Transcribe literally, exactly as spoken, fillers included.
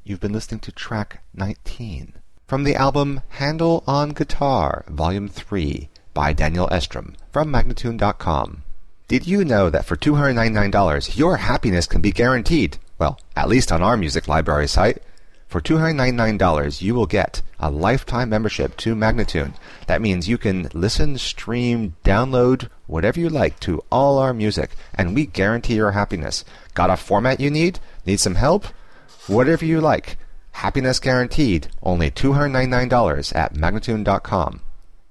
You've been listening to track nineteen from the album Handle on Guitar, Volume three by Daniel Estrom from Magnatune dot com. Did you know that for two hundred ninety-nine dollars your happiness can be guaranteed? Well, at least on our music library site. For two hundred ninety-nine dollars you will get a lifetime membership to Magnatune. That means you can listen, stream, download, whatever you like to all our music, and we guarantee your happiness. Got a format you need? Need some help? Whatever you like. Happiness guaranteed. Only two hundred ninety-nine dollars at Magnatune dot com.